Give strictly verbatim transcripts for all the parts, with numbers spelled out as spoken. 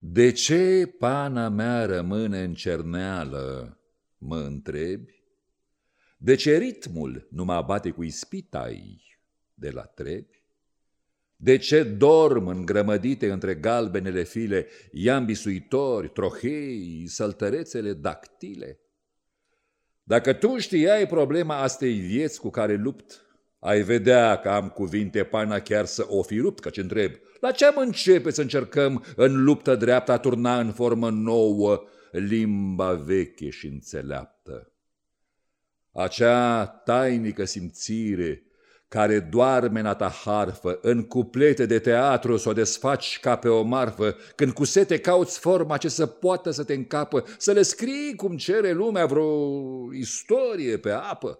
De ce pana mea rămâne în cerneală, mă întrebi? De ce ritmul nu mă abate cu ispita-i de la trebi? De ce dorm îngrămădite între galbenele file iambii suitori, trohei, săltărețele dactile? Dacă tu știai problema astei vieți cu care lupt, ai vedea că am cuvinte pana chiar să o fi rupt, căci întreb, la ce am începe să încercăm în luptă dreaptă a turna în formă nouă limba veche și înțeleaptă? Acea tainică simțire care doarme în ta harfă, în cuplete de teatru s-o desfaci ca pe o marfă, când cu sete cauți forma ce să poată să te încapă, să le scrii cum cere lumea vreo istorie pe apă.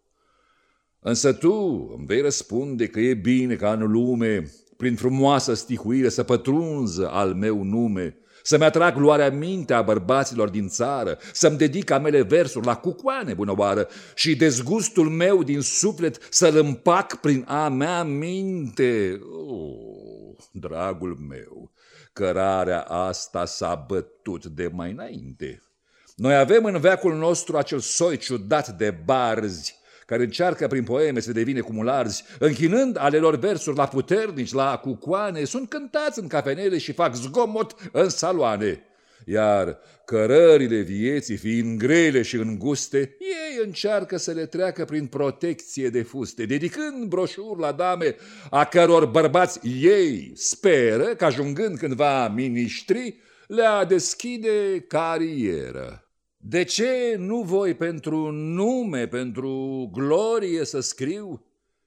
Însă tu îmi vei răspunde că e bine ca în lume, prin frumoasă stihuire, să pătrunză al meu nume, să-mi atrag luarea minte a bărbaților din țară, să-mi dedic amele versuri la cucoane bunăoară și dezgustul meu din suflet să-l împac prin a mea minte. Oh, dragul meu, cărarea asta s-a bătut de mai înainte. Noi avem în veacul nostru acel soi ciudat de barzi, care încearcă prin poeme să devine cumularzi, închinând ale lor versuri la puternici, la cucoane, sunt cântați în cafenele și fac zgomot în saloane. Iar cărările vieții, fiind grele și înguste, ei încearcă să le treacă prin protecție de fuste, dedicând broșuri la dame, a căror bărbați ei speră că, ajungând cândva miniștri, le-a deschide carieră. De ce nu voi pentru nume, pentru glorie să scriu?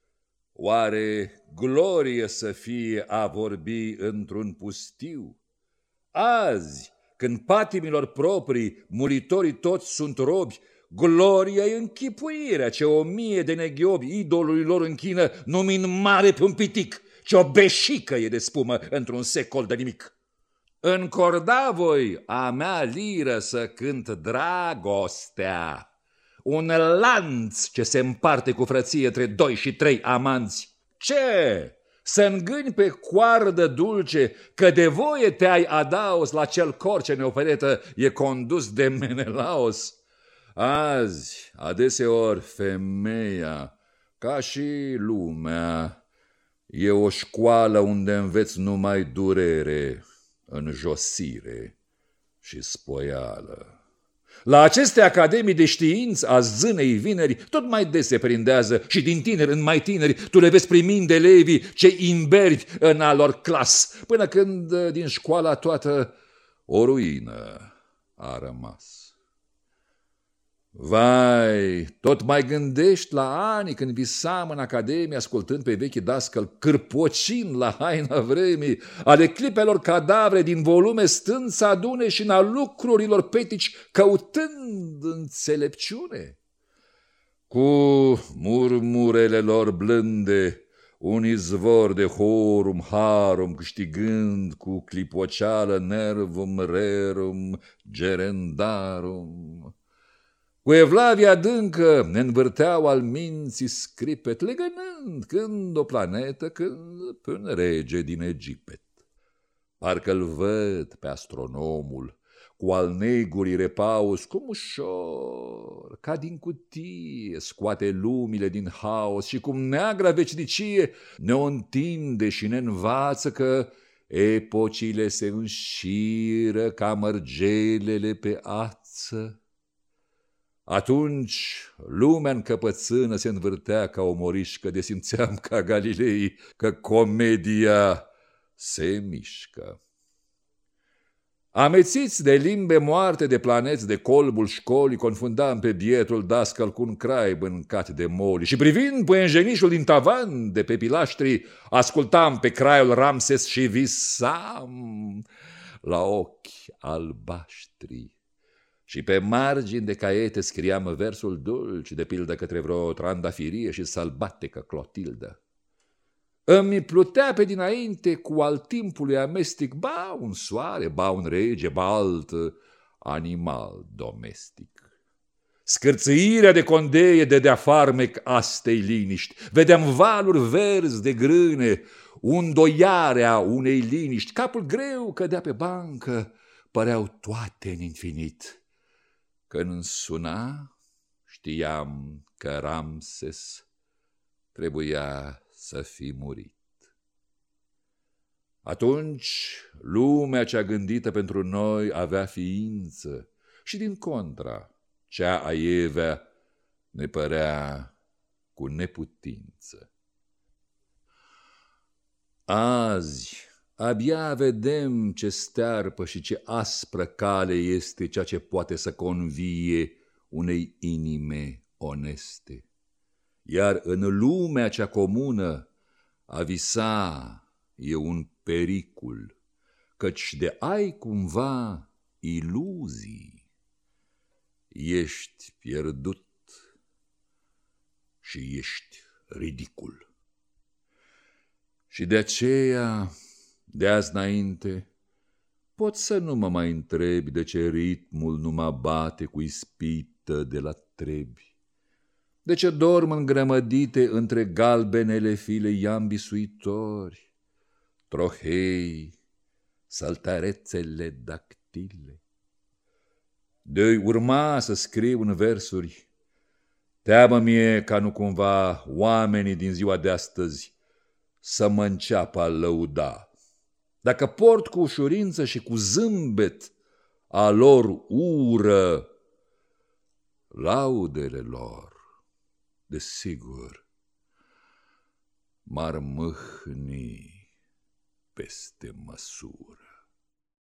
Oare glorie să fie a vorbi într-un pustiu? Azi, când patimilor proprii muritorii toți sunt robi, gloria-i închipuirea ce o mie de neghiobi idolului lor închină, numind mare pe un pitic, ce o beșică e de spumă într-un secol de nimic. Încorda voi a mea liră să cânt dragostea, un lanț ce se împarte cu frăție între doi și trei amanți. Ce? Să îngâni pe coardă dulce că de voie te-ai adaos la cel cor ce neoferetă e condus de Menelaos? Azi, adeseori, femeia, ca și lumea, e o școală unde înveți numai durere, înjosire și spoială. La aceste academii de știință a zânei vineri tot mai des se prindează și din tineri în mai tineri tu le vezi primind elevii ce imberbi în a lor clas, până când din școala toată o ruină a rămas. Vai, tot mai gândești la ani când visam în academie ascultând pe vechi dascăl, cârpocind la haina vremii, ale clipelor cadavre din volume stând să adune și în-a lucrurilor petici căutând înțelepciune. Cu murmurele lor blânde, un izvor de horum harum câștigând cu clipoceală nervum rerum gerendarum. Cu evlavia adâncă ne învârteau al minții scripet, legănând când o planetă, când pe un rege din Egipet. Parcă-l văd pe astronomul, cu al negurii repaus, cum ușor, ca din cutie, scoate lumile din haos și cum neagra veșnicie ne-o întinde și ne învață că epocile se înșiră ca mărgelele pe ață. Atunci lumea încăpățână se învârtea ca o morișcă, de simțeam ca Galilei că comedia se mișcă. Amețiți de limbe moarte, de planeți, de colbul școlii, confundam pe bietul dascăl cu un crai bâncat de moli și privind păienjenișul din tavan de pe pilaștri, ascultam pe craiul Ramses și visam la ochi albaștri. Și pe margini de caiete scriam versul dulci, de pildă către vreo trandafirie și sălbatecă Clotildă. Îmi plutea pe dinainte cu al timpului amestic, ba un soare, ba un rege, ba alt animal domestic. Scârțâirea de condeie dădea farmec astei liniști. Vedeam valuri verzi de grâne, undoiarea unei liniști, capul greu cădea pe bancă, păreau toate în infinit. Când îmi suna, știam că Ramses trebuia să fi murit. Atunci lumea cea gândită pentru noi avea ființă și din contra, cea aievea ne părea cu neputință. Azi abia vedem ce stearpă și ce aspră cale este ceea ce poate să convie unei inime oneste. Iar în lumea cea comună a visa e un pericol, căci de ai cumva iluzii, ești pierdut și ești ridicul. Și de aceea, de azi înainte, pot să nu mă mai întrebi de ce ritmul nu mă bate cu ispită de la trebi, de ce dorm îngrămădite între galbenele file iambisuitori, trohei, saltarețele dactile. De-i urma să scriu în versuri, teamă mie ca nu cumva oamenii din ziua de astăzi să mă înceapă a lăuda. Dacă port cu ușurință și cu zâmbet a lor ură, laudele lor, desigur, m-ar mâhni peste măsură.